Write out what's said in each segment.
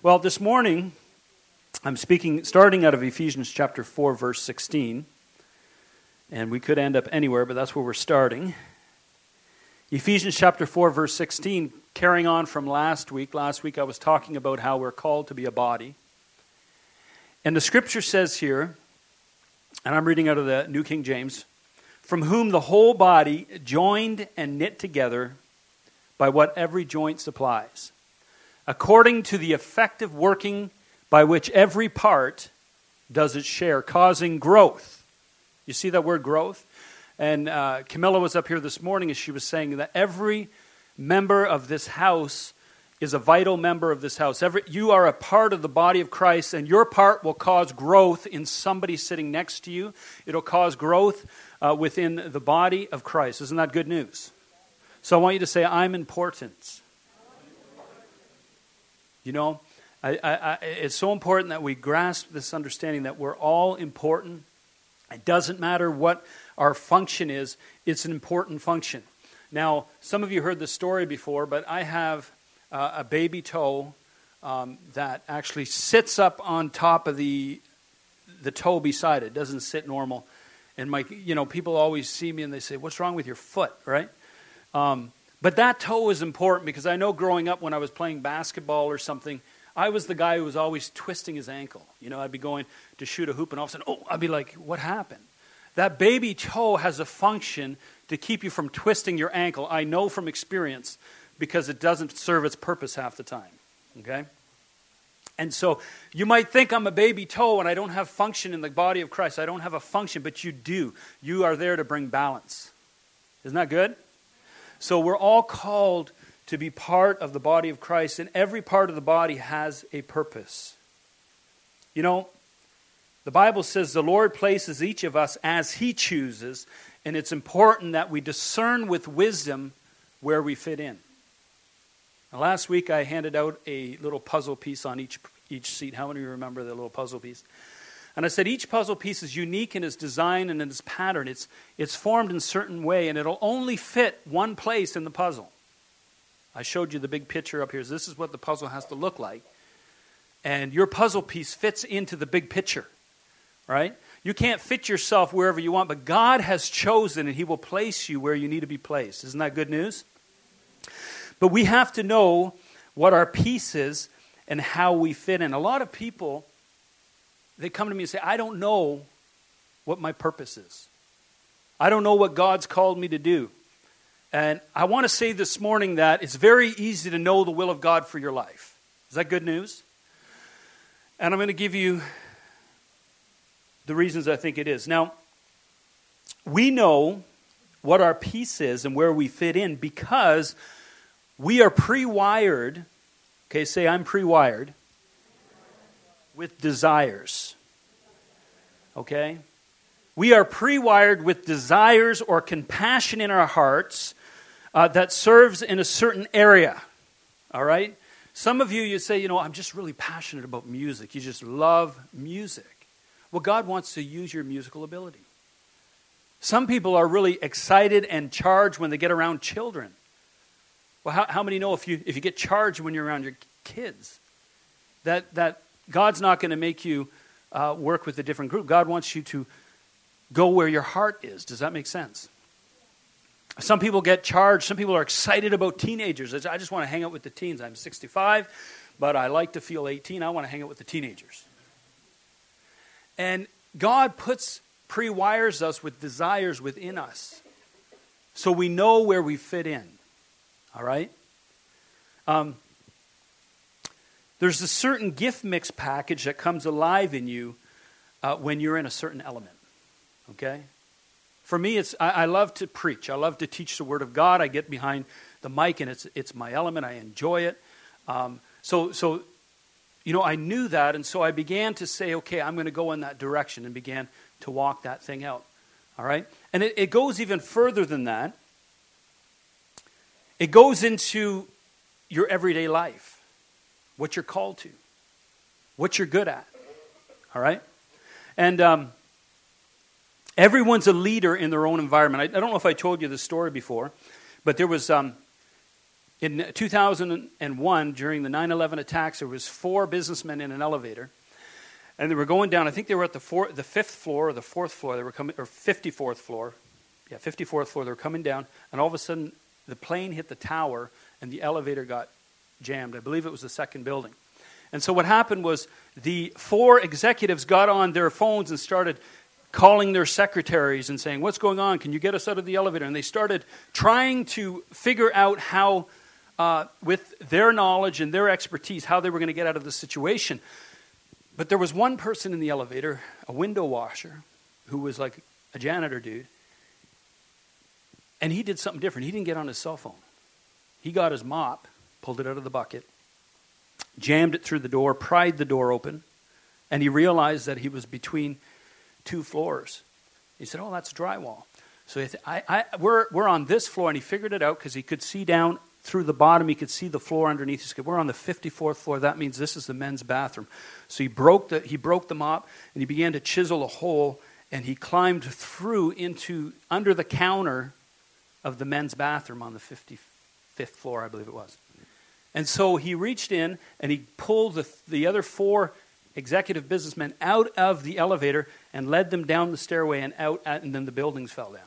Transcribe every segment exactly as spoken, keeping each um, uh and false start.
Well, this morning, I'm speaking, starting out of Ephesians chapter four, verse sixteen. And we could end up anywhere, but that's where we're starting. Ephesians chapter four, verse sixteen, carrying on from last week. Last week I was talking about how we're called to be a body. And the scripture says here, and I'm reading out of the New King James, from whom the whole body, joined and knit together by what every joint supplies, according to the effective working by which every part does its share, causing growth. You see that word growth? And uh, Camilla was up here this morning and she was saying that every member of this house is a vital member of this house. Every, you are a part of the body of Christ, and your part will cause growth in somebody sitting next to you. It'll cause growth uh, within the body of Christ. Isn't that good news? So I want you to say, I'm important. You know, I, I, I, it's so important that we grasp this understanding that we're all important. It doesn't matter what our function is, it's an important function. Now, some of you heard this story before, but I have uh, a baby toe um, that actually sits up on top of the the toe beside it. It doesn't sit normal. And my, you know, people always see me and they say, "What's wrong with your foot?" Right? Um, but that toe is important because I know growing up when I was playing basketball or something, I was the guy who was always twisting his ankle. You know, I'd be going to shoot a hoop and all of a sudden, oh, I'd be like, what happened? That baby toe has a function to keep you from twisting your ankle. I know from experience because it doesn't serve its purpose half the time. Okay? And so you might think I'm a baby toe and I don't have function in the body of Christ. I don't have a function, but you do. You are there to bring balance. Isn't that good? So we're all called to be part of the body of Christ, and every part of the body has a purpose. You know, the Bible says the Lord places each of us as He chooses, and it's important that we discern with wisdom where we fit in. Now, last week I handed out a little puzzle piece on each each seat. How many of you remember the little puzzle piece? And I said each puzzle piece is unique in its design and in its pattern. It's, it's formed in a certain way, and it'll only fit one place in the puzzle. I showed you the big picture up here. This is what the puzzle has to look like. And your puzzle piece fits into the big picture, right? You can't fit yourself wherever you want, but God has chosen and He will place you where you need to be placed. Isn't that good news? But we have to know what our piece is and how we fit in. A lot of people, they come to me and say, I don't know what my purpose is. I don't know what God's called me to do. And I want to say this morning that it's very easy to know the will of God for your life. Is that good news? And I'm going to give you the reasons I think it is. Now, we know what our piece is and where we fit in because we are pre-wired. Okay, say I'm pre-wired with desires. Okay? We are pre-wired with desires or compassion in our hearts uh, that serves in a certain area. All right? Some of you, you say, you know, I'm just really passionate about music. You just love music. Well, God wants to use your musical ability. Some people are really excited and charged when they get around children. Well, how, how many know if you if you get charged when you're around your kids, that that God's not going to make you uh, work with a different group. God wants you to go where your heart is. Does that make sense? Some people get charged. Some people are excited about teenagers. I just want to hang out with the teens. I'm sixty-five, but I like to feel eighteen. I want to hang out with the teenagers. And God puts, pre-wires us with desires within us so we know where we fit in. All right? Um, there's a certain gift mix package that comes alive in you uh, when you're in a certain element. Okay? For me, it's I, I love to preach. I love to teach the Word of God. I get behind the mic, and it's it's my element. I enjoy it. Um, so, so, you know, I knew that, and so I began to say, okay, I'm going to go in that direction, and began to walk that thing out. All right? And it, it goes even further than that. It goes into your everyday life, what you're called to, what you're good at. All right? And um, everyone's a leader in their own environment. I, I don't know if I told you this story before, but there was, um, In two thousand one, during the nine eleven attacks, there was four businessmen in an elevator, and they were going down. I think they were at the four, the fifth floor or the fourth floor. They were coming, or fifty-fourth floor. Yeah, fifty-fourth floor. They were coming down, and all of a sudden, the plane hit the tower, and the elevator got jammed. I believe it was the second building. And so what happened was the four executives got on their phones and started calling their secretaries and saying, "What's going on? Can you get us out of the elevator?" And they started trying to figure out how, uh, with their knowledge and their expertise, how they were going to get out of the situation. But there was one person in the elevator, a window washer, who was like a janitor dude. And he did something different. He didn't get on his cell phone. He got his mop, pulled it out of the bucket, jammed it through the door, pried the door open, and he realized that he was between two floors. He said, "Oh, that's drywall." So he said, I, I, we're, we're on this floor, and he figured it out because he could see down through the bottom. He could see the floor underneath. He said, "We're on the fifty-fourth floor. That means this is the men's bathroom." So he broke the he broke the mop, and he began to chisel a hole, and he climbed through into under the counter of the men's bathroom on the fifty-fifth floor, I believe it was. And so he reached in, and he pulled the, the other four executive businessmen out of the elevator and led them down the stairway and out, at, and then the buildings fell down.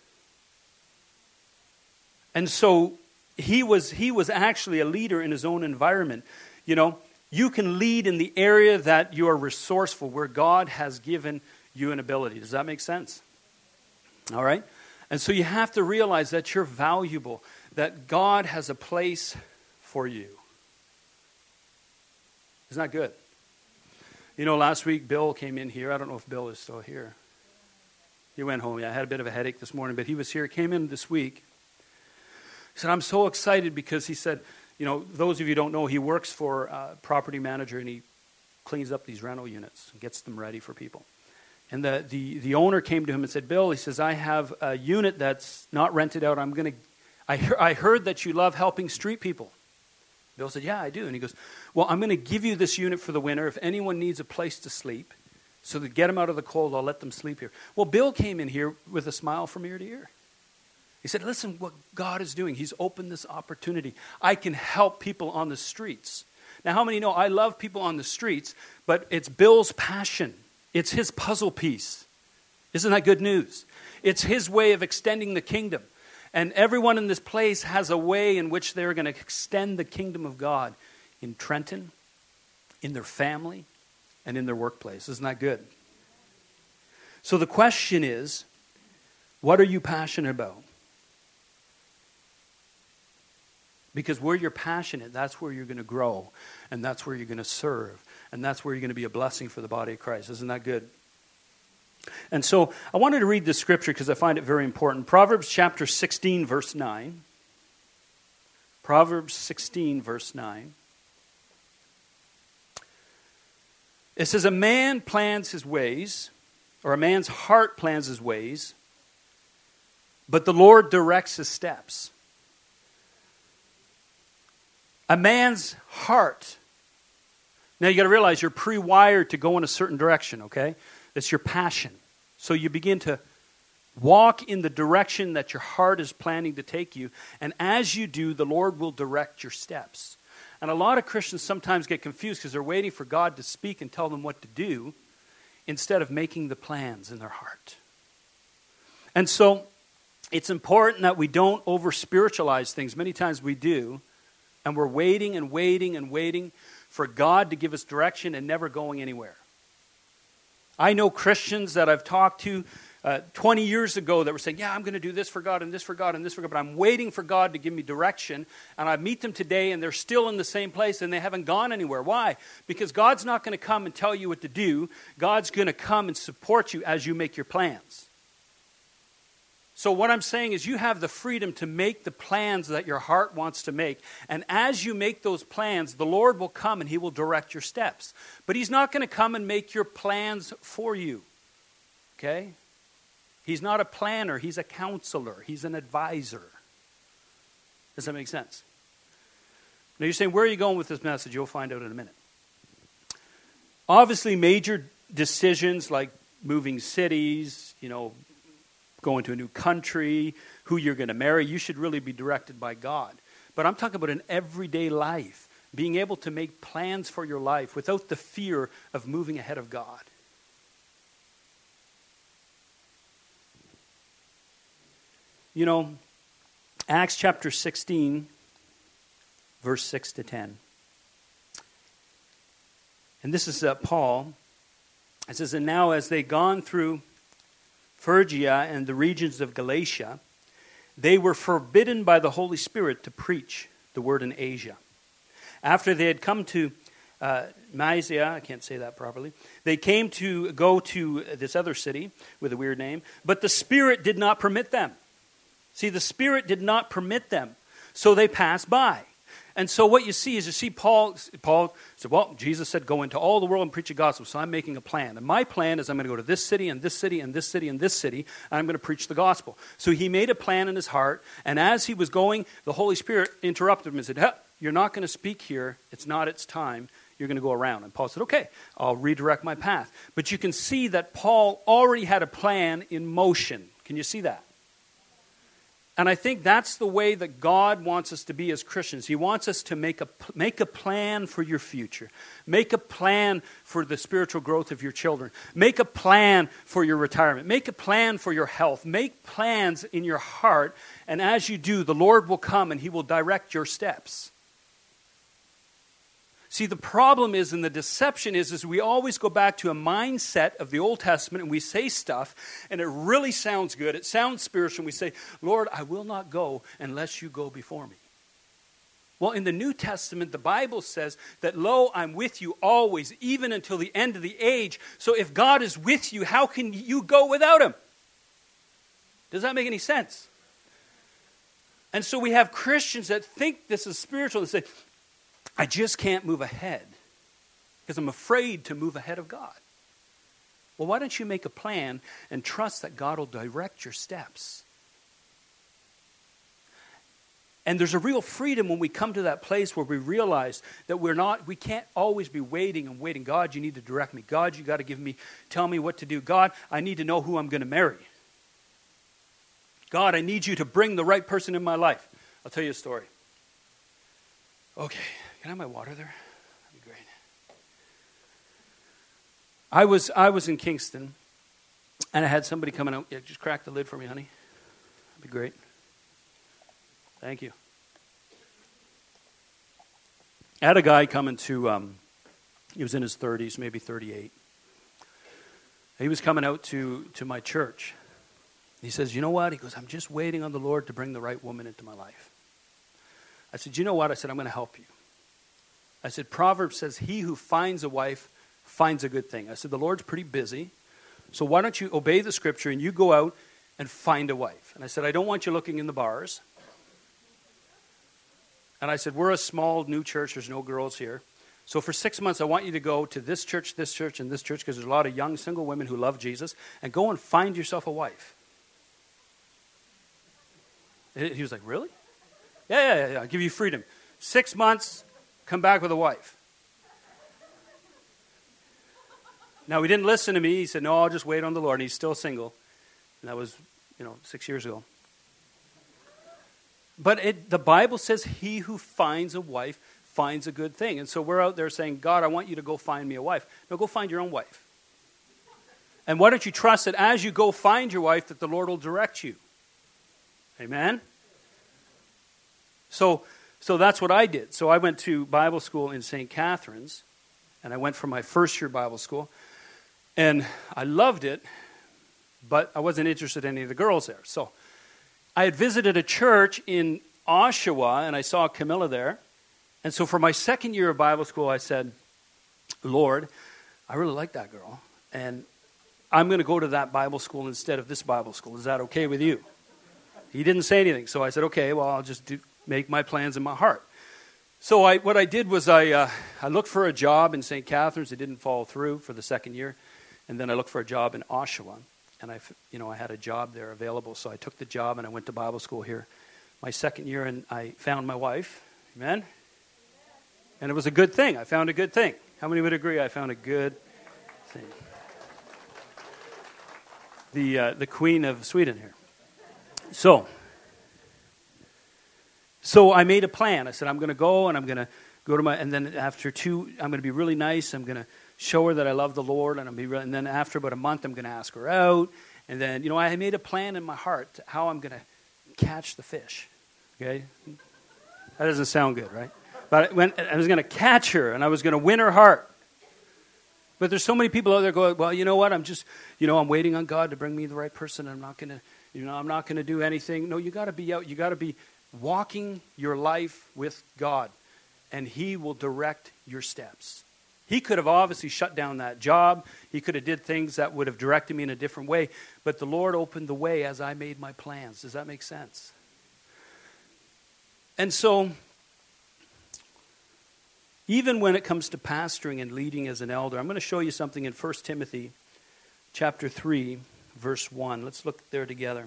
And so he was he was actually a leader in his own environment. You know, you can lead in the area that you are resourceful, where God has given you an ability. Does that make sense? All right? And so you have to realize that you're valuable, that God has a place for you. Isn't that good? You know, last week Bill came in here. I don't know if Bill is still here. He went home. Yeah, I had a bit of a headache this morning, but he was here. Came in this week. He said, "I'm so excited," because he said, you know, those of you who don't know, he works for a property manager, and he cleans up these rental units and gets them ready for people. And the, the, the owner came to him and said, "Bill," he says, "I have a unit that's not rented out. I'm going to, I, he- I heard that you love helping street people." Bill said, "Yeah, I do." And he goes, "Well, I'm going to give you this unit for the winter. If anyone needs a place to sleep, so to get them out of the cold, I'll let them sleep here." Well, Bill came in here with a smile from ear to ear. He said, "Listen, what God is doing. He's opened this opportunity. I can help people on the streets." Now, how many know I love people on the streets, but it's Bill's passion. It's his puzzle piece. Isn't that good news? It's his way of extending the kingdom. And everyone in this place has a way in which they're going to extend the kingdom of God in Trenton, in their family, and in their workplace. Isn't that good? So the question is, what are you passionate about? Because where you're passionate, that's where you're going to grow, and that's where you're going to serve, and that's where you're going to be a blessing for the body of Christ. Isn't that good? And so I wanted to read this scripture because I find it very important. Proverbs chapter sixteen, verse nine. Proverbs sixteen, verse nine. It says, "A man plans his ways," or a man's heart plans his ways, "but the Lord directs his steps." A man's heart. Now you got to realize you're pre-wired to go in a certain direction, okay? That's your passion. So you begin to walk in the direction that your heart is planning to take you. And as you do, the Lord will direct your steps. And a lot of Christians sometimes get confused because they're waiting for God to speak and tell them what to do instead of making the plans in their heart. And so it's important that we don't over-spiritualize things. Many times we do. And we're waiting and waiting and waiting for God to give us direction and never going anywhere. I know Christians that I've talked to uh, twenty years ago that were saying, "Yeah, I'm going to do this for God and this for God and this for God, but I'm waiting for God to give me direction." And I meet them today and they're still in the same place and they haven't gone anywhere. Why? Because God's not going to come and tell you what to do. God's going to come and support you as you make your plans. So what I'm saying is you have the freedom to make the plans that your heart wants to make. And as you make those plans, the Lord will come and He will direct your steps. But He's not going to come and make your plans for you. Okay? He's not a planner. He's a counselor. He's an advisor. Does that make sense? Now you're saying, where are you going with this message? You'll find out in a minute. Obviously, major decisions like moving cities, you know, going to a new country, who you're going to marry, you should really be directed by God. but I'm talking about an everyday life, being able to make plans for your life without the fear of moving ahead of God. You know, Acts chapter sixteen, verse six to ten. And this is uh, Paul. It says, and now as they gone through Phrygia and the regions of Galatia, they were forbidden by the Holy Spirit to preach the word in Asia. After they had come to uh, Mysia, I can't say that properly, they came to go to this other city with a weird name, but the Spirit did not permit them. See, the Spirit did not permit them, so they passed by. And so what you see is you see Paul, Paul said, well, Jesus said, go into all the world and preach the gospel. So I'm making a plan. And my plan is I'm going to go to this city and this city and this city and this city, and I'm going to preach the gospel. So he made a plan in his heart, and as he was going, the Holy Spirit interrupted him and said, hey, you're not going to speak here. It's not its time. You're going to go around. And Paul said, okay, I'll redirect my path. But you can see that Paul already had a plan in motion. Can you see that? And I think that's the way that God wants us to be as Christians. He wants us to make a, make a plan for your future. Make a plan for the spiritual growth of your children. Make a plan for your retirement. Make a plan for your health. Make plans in your heart. And as you do, the Lord will come and He will direct your steps. See, the problem is, and the deception is, is we always go back to a mindset of the Old Testament and we say stuff and it really sounds good. It sounds spiritual. And we say, Lord, I will not go unless you go before me. Well, in the New Testament, the Bible says that, lo, I'm with you always, even until the end of the age. So if God is with you, how can you go without Him? Does that make any sense? And so we have Christians that think this is spiritual and say, I just can't move ahead because I'm afraid to move ahead of God. Well, why don't you make a plan and trust that God will direct your steps? And there's a real freedom when we come to that place where we realize that we're not, we can't always be waiting and waiting. God, you need to direct me. God, you got to give me, tell me what to do. God, I need to know who I'm going to marry. God, I need you to bring the right person in my life. I'll tell you a story. Okay. Can I have my water there? That'd be great. I was I was in Kingston, and I had somebody coming out. Yeah, just crack the lid for me, honey. That'd be great. Thank you. I had a guy coming to, um, he was in his thirties, maybe thirty-eight. He was coming out to, to my church. He says, you know what? He goes, I'm just waiting on the Lord to bring the right woman into my life. I said, you know what? I said, I'm going to help you. I said, Proverbs says, he who finds a wife finds a good thing. I said, the Lord's pretty busy, so why don't you obey the scripture and you go out and find a wife? And I said, I don't want you looking in the bars. And I said, we're a small new church. There's no girls here. So for six months, I want you to go to this church, this church, and this church, because there's a lot of young single women who love Jesus, and go and find yourself a wife. He was like, really? Yeah, yeah, yeah, yeah. I'll give you freedom. Six months. Come back with a wife. Now, he didn't listen to me. He said, no, I'll just wait on the Lord. And he's still single. And that was, you know, six years ago. But it, the Bible says he who finds a wife finds a good thing. And so we're out there saying, God, I want you to go find me a wife. No, go find your own wife. And why don't you trust that as you go find your wife, that the Lord will direct you? Amen? So... So that's what I did. So I went to Bible school in Saint Catharines, and I went for my first year Bible school, and I loved it, but I wasn't interested in any of the girls there. So I had visited a church in Oshawa, and I saw Camilla there, and so for my second year of Bible school, I said, Lord, I really like that girl, and I'm going to go to that Bible school instead of this Bible school. Is that okay with you? He didn't say anything, so I said, okay, well, I'll just do... make my plans in my heart. So I, what I did was I uh, I looked for a job in Saint Catharines. It didn't fall through for the second year. And then I looked for a job in Oshawa. And I, you know, I had a job there available. So I took the job and I went to Bible school here. My second year, and I found my wife. Amen? And it was a good thing. I found a good thing. How many would agree I found a good thing? The, uh, the Queen of Sweden here. So... So I made a plan. I said, I'm going to go and I'm going to go to my, and then after two, I'm going to be really nice. I'm going to show her that I love the Lord, and I'll be, and then after about a month, I'm going to ask her out. And then, you know, I made a plan in my heart how I'm going to catch the fish. Okay? That doesn't sound good, right? But when I was going to catch her, and I was going to win her heart. But there's so many people out there going, well, you know what? I'm just, you know, I'm waiting on God to bring me the right person. I'm not going to, you know, I'm not going to do anything. No, you got to be out. You got to be walking your life with God, and He will direct your steps. He could have obviously shut down that job. He could have did things that would have directed me in a different way. But the Lord opened the way as I made my plans. Does that make sense? And so, even when it comes to pastoring and leading as an elder, I'm going to show you something in First Timothy chapter three, verse one. Let's look there together.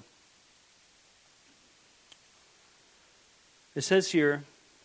It says here,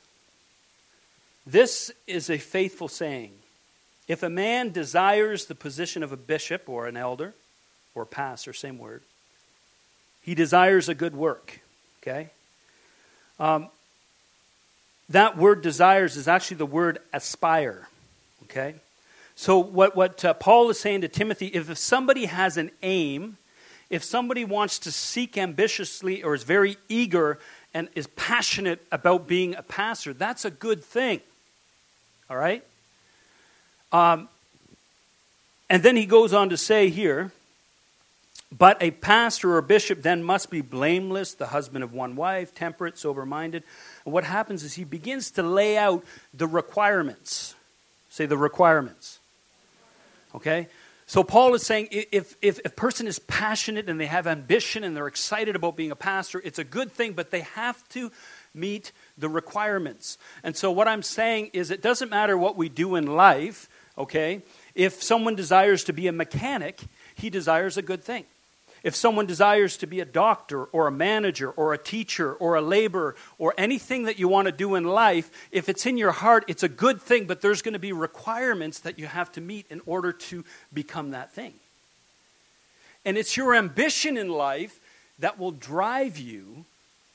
this is a faithful saying. If a man desires the position of a bishop or an elder or pastor, same word, he desires a good work. Okay? Um, that word desires is actually the word aspire. Okay? So what, what uh, Paul is saying to Timothy, if somebody has an aim, if somebody wants to seek ambitiously or is very eager and is passionate about being a pastor, that's a good thing. All right? Um, and then he goes on to say here, but a pastor or bishop then must be blameless, the husband of one wife, temperate, sober-minded. And what happens is he begins to lay out the requirements. Say the requirements. Okay? So Paul is saying if, if, if a person is passionate and they have ambition and they're excited about being a pastor, it's a good thing, but they have to meet the requirements. And so what I'm saying is it doesn't matter what we do in life, okay? If someone desires to be a mechanic, he desires a good thing. If someone desires to be a doctor or a manager or a teacher or a laborer or anything that you want to do in life, if it's in your heart, it's a good thing, but there's going to be requirements that you have to meet in order to become that thing. And it's your ambition in life that will drive you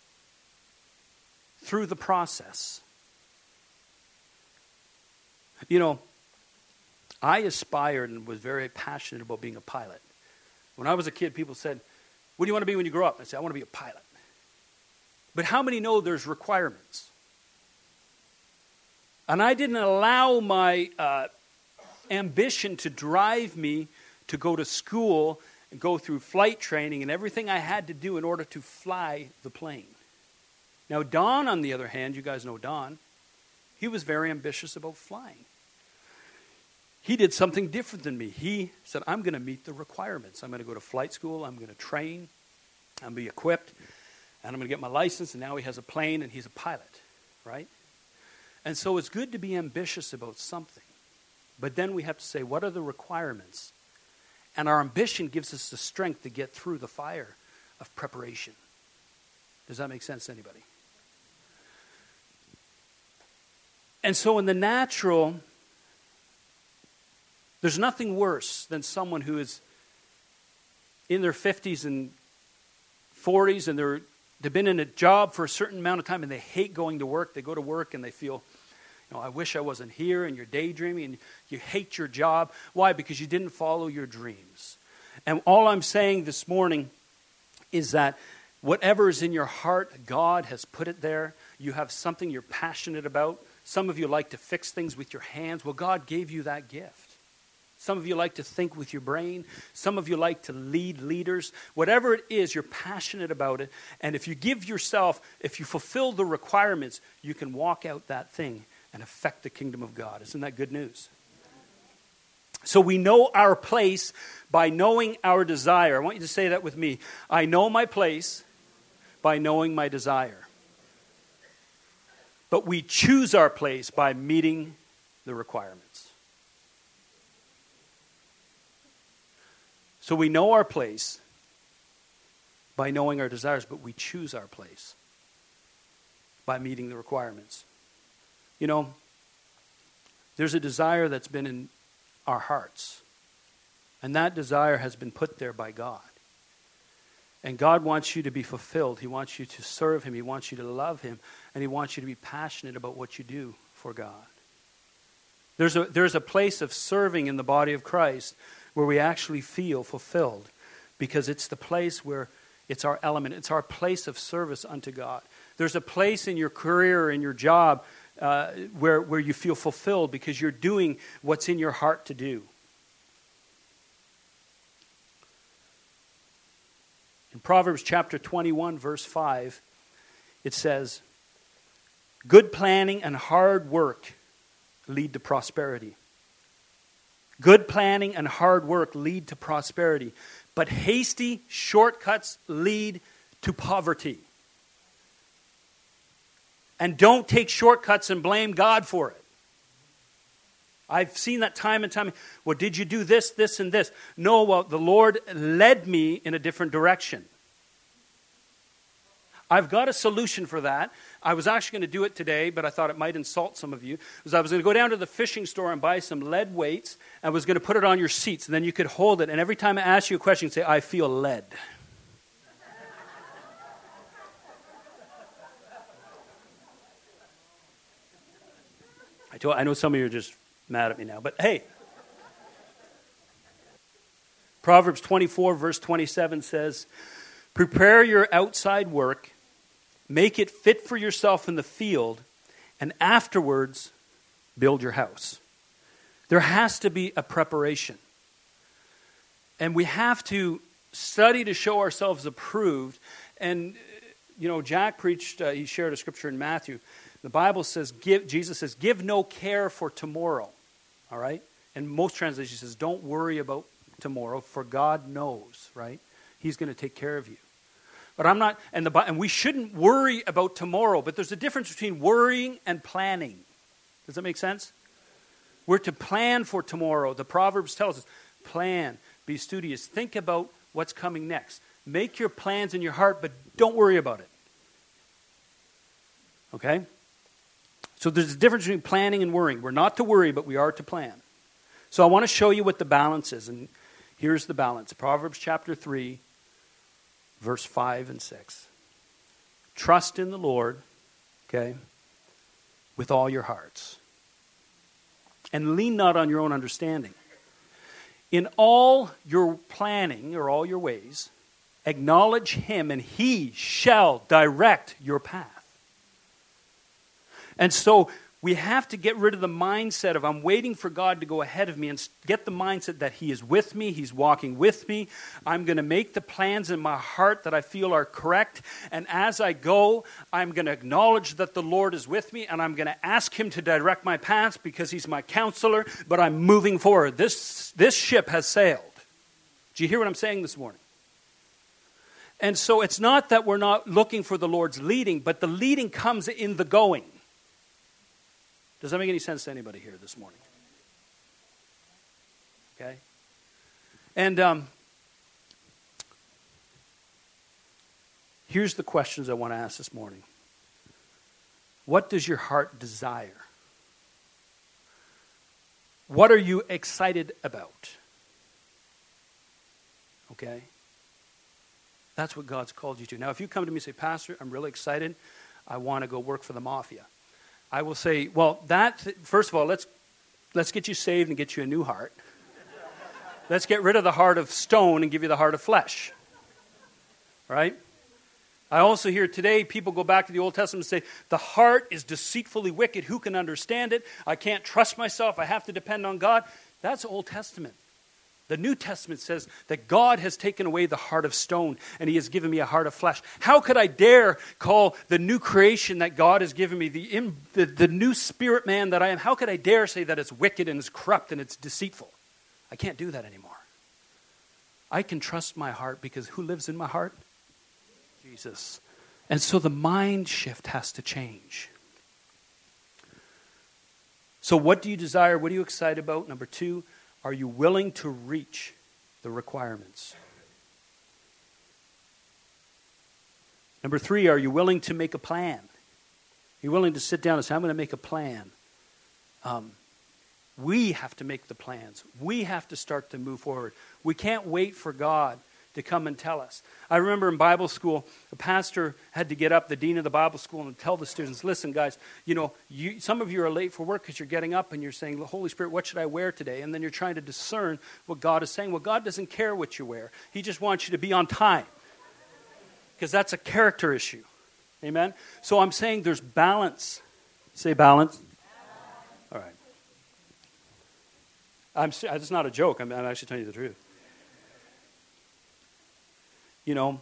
through the process. You know, I aspired and was very passionate about being a pilot. When I was a kid, people said, what do you want to be when you grow up? I said, I want to be a pilot. But how many know there's requirements? And I didn't allow my uh, ambition to drive me to go to school and go through flight training and everything I had to do in order to fly the plane. Now, Don, on the other hand, you guys know Don, he was very ambitious about flying. He did something different than me. He said, I'm going to meet the requirements. I'm going to go to flight school. I'm going to train. I'm going to be equipped. And I'm going to get my license. And now he has a plane and he's a pilot. Right? And so it's good to be ambitious about something. But then we have to say, what are the requirements? And our ambition gives us the strength to get through the fire of preparation. Does that make sense to anybody? And so in the natural, there's nothing worse than someone who is in their fifties and forties and they're, they've been in a job for a certain amount of time and they hate going to work. They go to work and they feel, you know, I wish I wasn't here, and you're daydreaming and you hate your job. Why? Because you didn't follow your dreams. And all I'm saying this morning is that whatever is in your heart, God has put it there. You have something you're passionate about. Some of you like to fix things with your hands. Well, God gave you that gift. Some of you like to think with your brain. Some of you like to lead leaders. Whatever it is, you're passionate about it. And if you give yourself, if you fulfill the requirements, you can walk out that thing and affect the kingdom of God. Isn't that good news? So we know our place by knowing our desire. I want you to say that with me. I know my place by knowing my desire. But we choose our place by meeting the requirements. So we know our place by knowing our desires, but we choose our place by meeting the requirements. You know, there's a desire that's been in our hearts, and that desire has been put there by God. And God wants you to be fulfilled. He wants you to serve him. He wants you to love him. And he wants you to be passionate about what you do for God. There's a, there's a place of serving in the body of Christ where we actually feel fulfilled, because it's the place where it's our element. It's our place of service unto God. There's a place in your career or in your job uh, where, where you feel fulfilled because you're doing what's in your heart to do. In Proverbs chapter twenty-one, verse five, it says, good planning and hard work lead to prosperity. Good planning and hard work lead to prosperity. But hasty shortcuts lead to poverty. And don't take shortcuts and blame God for it. I've seen that time and time. Well, did you do this, this, and this? No, well, the Lord led me in a different direction. I've got a solution for that. I was actually going to do it today, but I thought it might insult some of you. Because I was going to go down to the fishing store and buy some lead weights. I was going to put it on your seats, and then you could hold it. And every time I ask you a question, say, I feel lead. I, told, I know some of you are just mad at me now, but hey. Proverbs twenty-four, verse twenty-seven says, prepare your outside work, make it fit for yourself in the field, and afterwards build your house. There has to be a preparation. And we have to study to show ourselves approved. And, you know, Jack preached, uh, he shared a scripture in Matthew. The Bible says, give, Jesus says, give no care for tomorrow. All right? And most translations says, don't worry about tomorrow, for God knows, right? He's going to take care of you. But I'm not, and, the, and we shouldn't worry about tomorrow, but there's a difference between worrying and planning. Does that make sense? We're to plan for tomorrow. The Proverbs tells us, plan, be studious, think about what's coming next. Make your plans in your heart, but don't worry about it. Okay? So there's a difference between planning and worrying. We're not to worry, but we are to plan. So I want to show you what the balance is, and here's the balance. Proverbs chapter three, verse five and six. Trust in the Lord, okay, with all your hearts. And lean not on your own understanding. In all your planning, or all your ways, acknowledge him, and he shall direct your path. And so we have to get rid of the mindset of I'm waiting for God to go ahead of me, and get the mindset that he is with me, he's walking with me. I'm going to make the plans in my heart that I feel are correct. And as I go, I'm going to acknowledge that the Lord is with me, and I'm going to ask him to direct my paths because he's my counselor, but I'm moving forward. This, this ship has sailed. Do you hear what I'm saying this morning? And so it's not that we're not looking for the Lord's leading, but the leading comes in the going. Does that make any sense to anybody here this morning? Okay? And um, here's the questions I want to ask this morning. What does your heart desire? What are you excited about? Okay? That's what God's called you to. Now, if you come to me and say, Pastor, I'm really excited. I want to go work for the mafia. I will say, well, that, first of all, let's let's get you saved and get you a new heart. Let's get rid of the heart of stone and give you the heart of flesh. Right? I also hear today people go back to the Old Testament and say, the heart is deceitfully wicked. Who can understand it? I can't trust myself. I have to depend on God. That's Old Testament. The New Testament says that God has taken away the heart of stone and he has given me a heart of flesh. How could I dare call the new creation that God has given me, the, in, the, the new spirit man that I am, how could I dare say that it's wicked and it's corrupt and it's deceitful? I can't do that anymore. I can trust my heart because who lives in my heart? Jesus. And so the mind shift has to change. So what do you desire? What are you excited about? Number two, are you willing to reach the requirements? Number three, are you willing to make a plan? Are you willing to sit down and say, I'm going to make a plan? Um, we have to make the plans. We have to start to move forward. We can't wait for God to come and tell us. I remember in Bible school, the pastor had to get up, the dean of the Bible school, and tell the students, listen, guys, you know, you, some of you are late for work because you're getting up and you're saying, Holy Spirit, what should I wear today? And then you're trying to discern what God is saying. Well, God doesn't care what you wear. He just wants you to be on time, because that's a character issue. Amen? So I'm saying there's balance. Say balance. All right. I'm, it's not a joke. I'm, I'm actually telling you the truth. You know,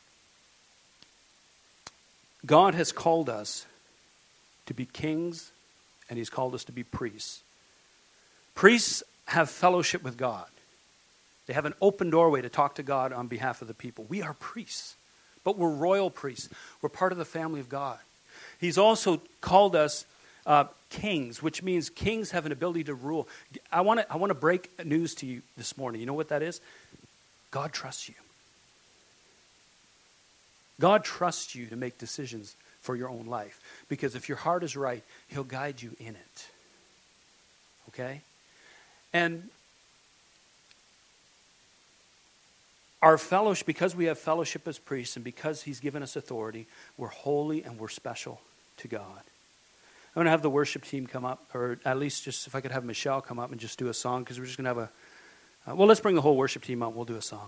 God has called us to be kings, and He's called us to be priests. Priests have fellowship with God. They have an open doorway to talk to God on behalf of the people. We are priests, but we're royal priests. We're part of the family of God. He's also called us uh, kings, which means kings have an ability to rule. I want to I want to break news to you this morning. You know what that is? God trusts you. God trusts you to make decisions for your own life. Because if your heart is right, He'll guide you in it. Okay? And our fellowship, because we have fellowship as priests and because He's given us authority, we're holy and we're special to God. I'm going to have the worship team come up, or at least just if I could have Michelle come up and just do a song, because we're just going to have a, uh, well, let's bring the whole worship team up. We'll do a song.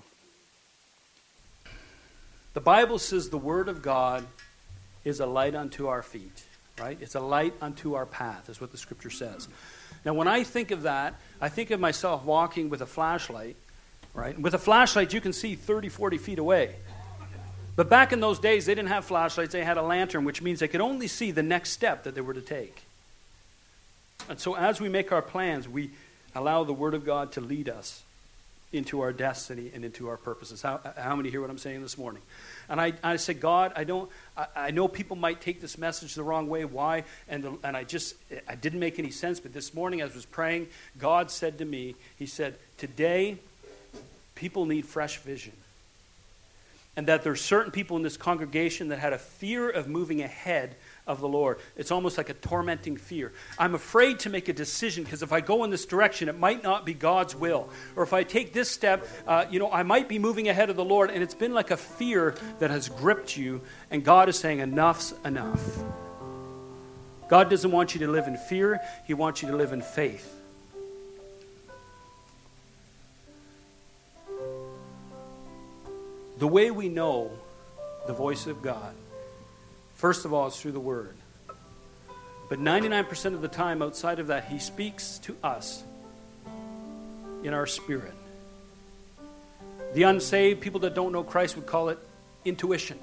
The Bible says the Word of God is a light unto our feet, right? It's a light unto our path, is what the Scripture says. Now, when I think of that, I think of myself walking with a flashlight, right? With a flashlight, you can see thirty, forty feet away. But back in those days, they didn't have flashlights. They had a lantern, which means they could only see the next step that they were to take. And so as we make our plans, we allow the Word of God to lead us into our destiny and into our purposes. How, how many hear what I'm saying this morning? And I, I say, God, I don't. I, I know people might take this message the wrong way. Why? And the, and I just, I didn't make any sense. But this morning, as I was praying, God said to me, He said, today, people need fresh vision. And that there's certain people in this congregation that had a fear of moving ahead of the Lord. It's almost like a tormenting fear. I'm afraid to make a decision because if I go in this direction, it might not be God's will. Or if I take this step, uh, you know, I might be moving ahead of the Lord. And it's been like a fear that has gripped you. And God is saying, enough's enough. God doesn't want you to live in fear. He wants you to live in faith. The way we know the voice of God, first of all, is through the Word. But ninety-nine percent of the time outside of that, He speaks to us in our spirit. The unsaved, people that don't know Christ, would call it intuition.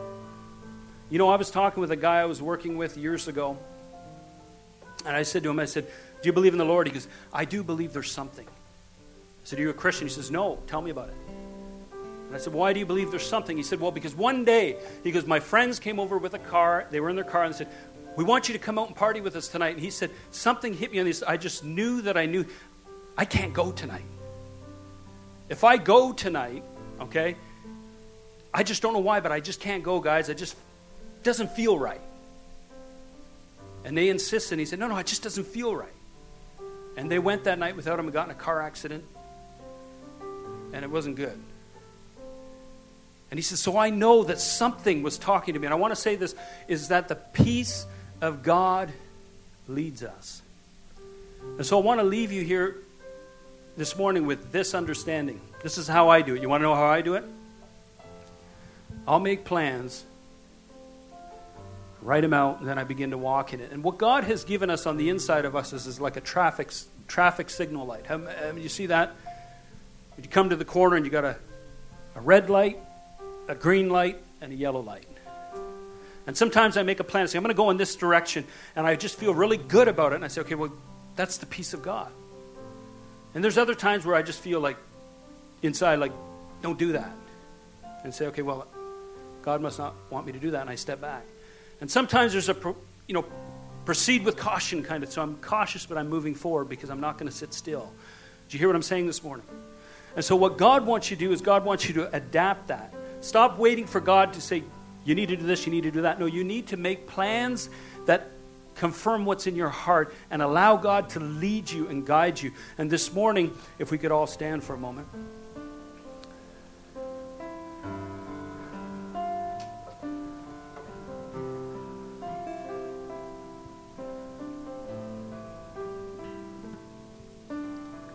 You know, I was talking with a guy I was working with years ago, and I said to him, I said, do you believe in the Lord? He goes, I do believe there's something. I said, are you a Christian? He says, no, tell me about it. I said, why do you believe there's something? He said, well, because one day, he goes, my friends came over with a car. They were in their car and said, we want you to come out and party with us tonight. And he said, something hit me on this. I just knew that I knew I can't go tonight. If I go tonight, okay, I just don't know why, but I just can't go, guys. It just doesn't feel right. And they insisted. And he said, no, no, it just doesn't feel right. And they went that night without him and got in a car accident. And it wasn't good. And he says, so I know that something was talking to me. And I want to say this, is that the peace of God leads us. And so I want to leave you here this morning with this understanding. This is how I do it. You want to know how I do it? I'll make plans, write them out, and then I begin to walk in it. And what God has given us on the inside of us is, is like a traffic traffic signal light. Have, have you see that? You come to the corner and you got a, a red light, a green light, and a yellow light. And sometimes I make a plan and say, I'm going to go in this direction, and I just feel really good about it. And I say, okay, well, that's the peace of God. And there's other times where I just feel like inside, like, don't do that. And say, okay, well, God must not want me to do that, and I step back. And sometimes there's a, you know, proceed with caution kind of. So I'm cautious, but I'm moving forward because I'm not going to sit still. Do you hear what I'm saying this morning? And so what God wants you to do is God wants you to adapt that. Stop waiting for God to say, you need to do this, you need to do that. No, you need to make plans that confirm what's in your heart and allow God to lead you and guide you. And this morning, if we could all stand for a moment.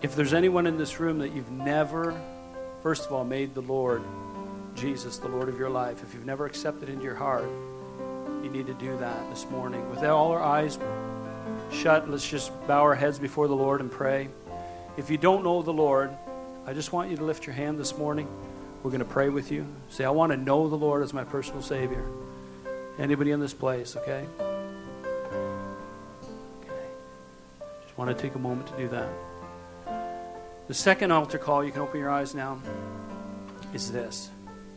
If there's anyone in this room that you've never, first of all, made the Lord Jesus the Lord of your life, if you've never accepted into your heart, you need to do that this morning. With all our eyes shut, let's just bow our heads before the Lord and pray. If you don't know the Lord, I just want you to lift your hand this morning. We're going to pray with you. Say, I want to know the Lord as my personal Savior. Anybody in this place, okay? Okay. Just want to take a moment to do that. The second altar call, you can open your eyes now, is this.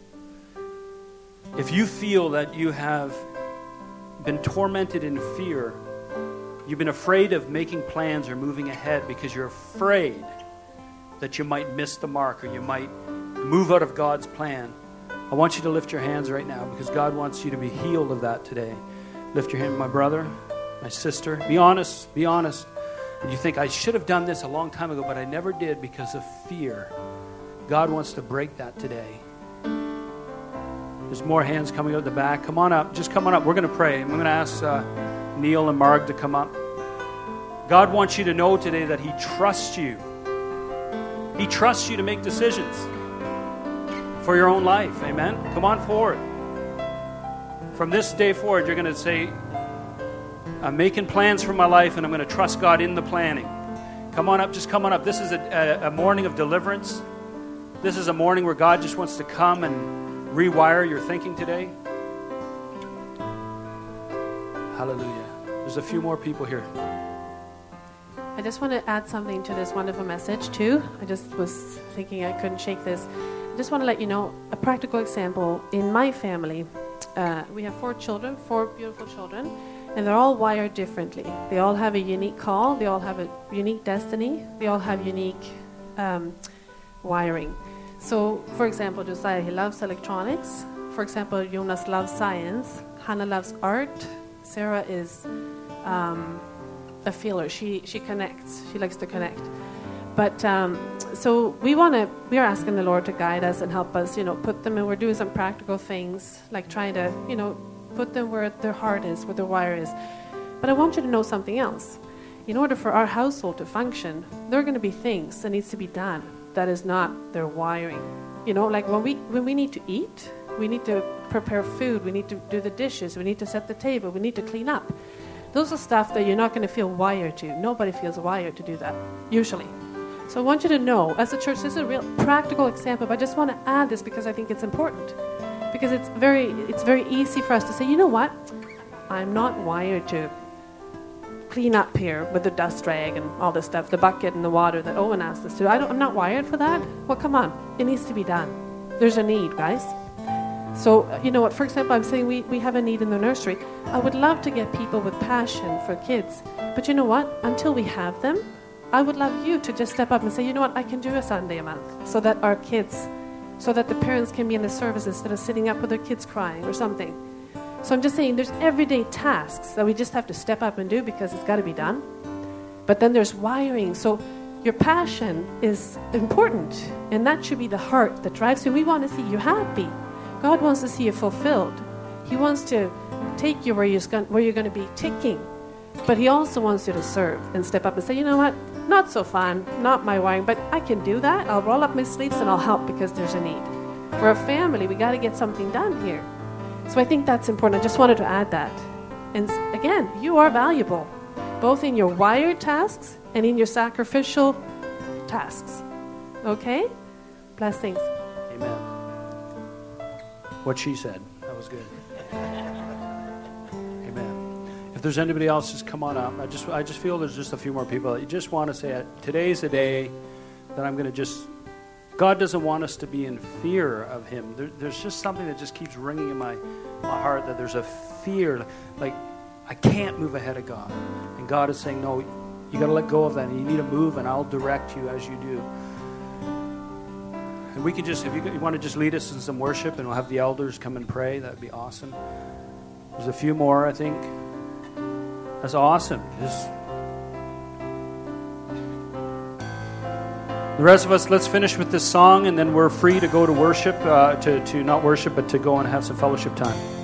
If you feel that you have been tormented in fear, you've been afraid of making plans or moving ahead because you're afraid that you might miss the mark or you might move out of God's plan, I want you to lift your hands right now because God wants you to be healed of that today. Lift your hand, my brother, my sister. Be honest, be honest. And you think, I should have done this a long time ago, but I never did because of fear. God wants to break that today. There's more hands coming out the back. Come on up. Just come on up. We're going to pray. I'm going to ask uh, Neil and Marg to come up. God wants you to know today that He trusts you. He trusts you to make decisions for your own life. Amen? Come on forward. From this day forward, you're going to say, I'm making plans for my life and I'm going to trust God in the planning. Come on up. Just come on up. This is a, a, a morning of deliverance. This is a morning where God just wants to come and rewire your thinking today. Hallelujah. There's a few more people here. I just want to add something to this wonderful message too. I just was thinking I couldn't shake this. I just want to let you know a practical example. In my family, uh, we have four children, four beautiful children, and they're all wired differently. They all have a unique call. They all have a unique destiny. They all have unique um, wiring. So, for example, Josiah, he loves electronics. For example, Jonas loves science. Hannah loves art. Sarah is um, a feeler. She she connects. She likes to connect. But um, so we want to. We are asking the Lord to guide us and help us. You know, put them in. We're doing some practical things, like trying to, you know, put them where their heart is, where their wire is. But I want you to know something else. In order for our household to function, there are going to be things that needs to be done that is not their wiring. You know, like when we when we need to eat, we need to prepare food, we need to do the dishes, we need to set the table, we need to clean up. Those are stuff that you're not going to feel wired to. Nobody feels wired to do that, usually. So I want you to know, as a church, this is a real practical example, but I just want to add this because I think it's important. Because it's very it's very easy for us to say, you know what? I'm not wired to clean up here with the dust rag and all this stuff, the bucket and the water that Owen asked us to. I don't, I'm not wired for that. Well, come on. It needs to be done. There's a need, guys. So, you know what? For example, I'm saying we, we have a need in the nursery. I would love to get people with passion for kids. But you know what? Until we have them, I would love you to just step up and say, you know what? I can do a Sunday a month so that our kids, so that the parents can be in the service instead of sitting up with their kids crying or something. So I'm just saying there's everyday tasks that we just have to step up and do because it's got to be done. But then there's wiring. So your passion is important, and that should be the heart that drives you. We want to see you happy. God wants to see you fulfilled. He wants to take you where you're going, where you're going to be ticking. But He also wants you to serve and step up and say, you know what? Not so fun, not my wiring, but I can do that. I'll roll up my sleeves and I'll help because there's a need. For a family, we got to get something done here. So I think that's important. I just wanted to add that. And again, you are valuable, both in your wired tasks and in your sacrificial tasks. Okay? Blessings. Amen. What she said. That was good. Amen. If there's anybody else, just come on up. I just I just feel there's just a few more people that you just want to say, today's the day that I'm going to just... God doesn't want us to be in fear of Him. There, there's just something that just keeps ringing in my, my heart, that there's a fear, like I can't move ahead of God. And God is saying, no, you got to let go of that. And you need to move, and I'll direct you as you do. And we can just, if you, you want to just lead us in some worship, and we'll have the elders come and pray, that would be awesome. There's a few more, I think. That's awesome. Just... The rest of us, let's finish with this song, and then we're free to go to worship, uh, to, to not worship, but to go and have some fellowship time.